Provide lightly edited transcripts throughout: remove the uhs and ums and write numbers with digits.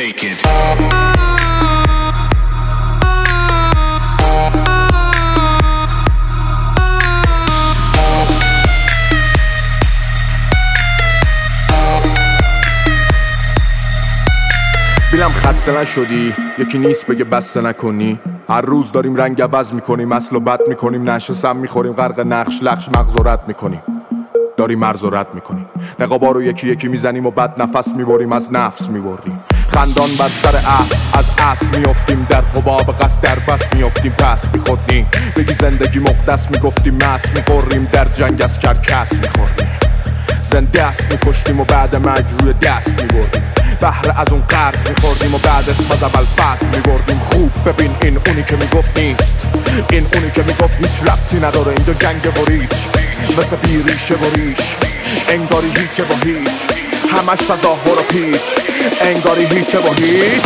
take it. بیلم خسته نشدی یکی نیست بگه بسته نکنی. هر روز داریم رنگ عوض میکنیم، اصل و بد میکنیم، نشه سم میخوریم، غرق نقش لخش مغز و رد میکنیم، داریم مرز و رد میکنیم. نقابا رو یکی یکی میزنیم و بد نفس میبریم، از نفس میبریم. خندان بر سر اصل از اصل میافتیم، در حباب قصد در بس میافتیم، پس بیخودنیم. بگی زندگی مقدس میگفتیم، مست میقریم، در جنگ از کرکس میخوردیم. زنده است میکشتیم و بعد مرگ روی دست میبردیم. بهره از اون قرض میخوردیم و بعد اسم از اول فصل میبردیم. خوب ببین این اونی که میگفت نیست، این اونی که میگفت هیچ ربطی نداره اینجا جنگ و ریچ، مثل بیریشه و ریش، انگاری هیچه و هیچ، همش تظاهر و پیچ، انگاری هیچه و هیچ.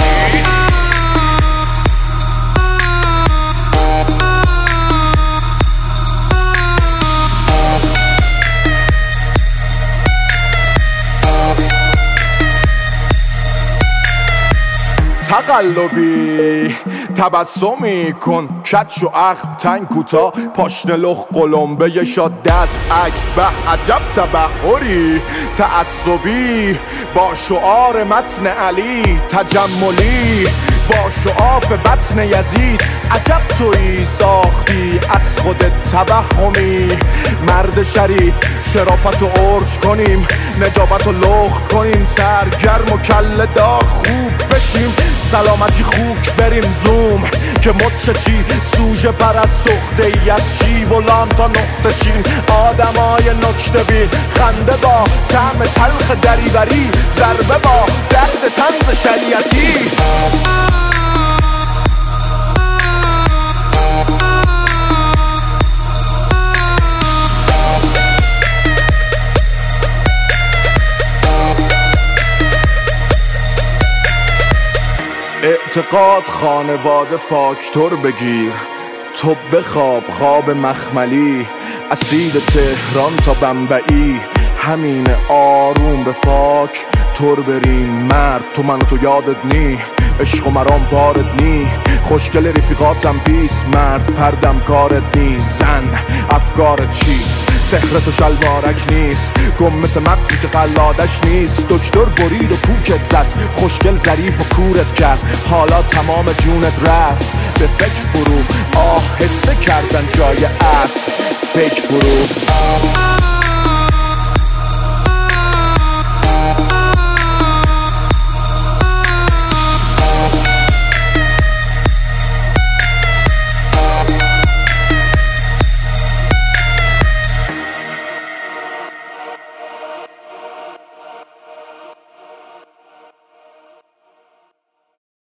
تقلبی تبسمی کن، کچ و اخم تنگ کوتا، پاشنه لخ قلمبه شاد دست عکس، به عجب تبحری تعصبی با شعار متن علی، تجملی با شعاف بطن یزید. عجب تویی ساختی از خودت توهمی، مرد شریف شرافت و عرج کنیم، نجابت و لخت کنیم، سرگرم و کله داغ خوب بشیم، سلامتی خوک بریم زوم که مدشه سوژه پرست دخته ای از شیب و لام تا نقطه چین. آدمای نکته بین، خنده با طعم تلخ دریوری، ضربه با درد طنز شریعتی. اعتقاد خانواده فاکتور بگیر، تو بخواب خواب مخملی، اسید تهران تا بمبئی، همین آروم به فاک تور بریم. مرد تو من و تو یادت نی، عشق و مرام بارت نی، خوشگل رفیقاتم پیس، مرد پردم کارت نی، زن افکارت چیست، سحر تو شلوارک نیست، گم مثل مغزی که قلادش نیست. دکتر برید و کوکت زد، خوشگل ظریف و کورت کرد، حالا تمام جونت رفت به فکر فرو، آهسته کردن جای اصل فکر فرو.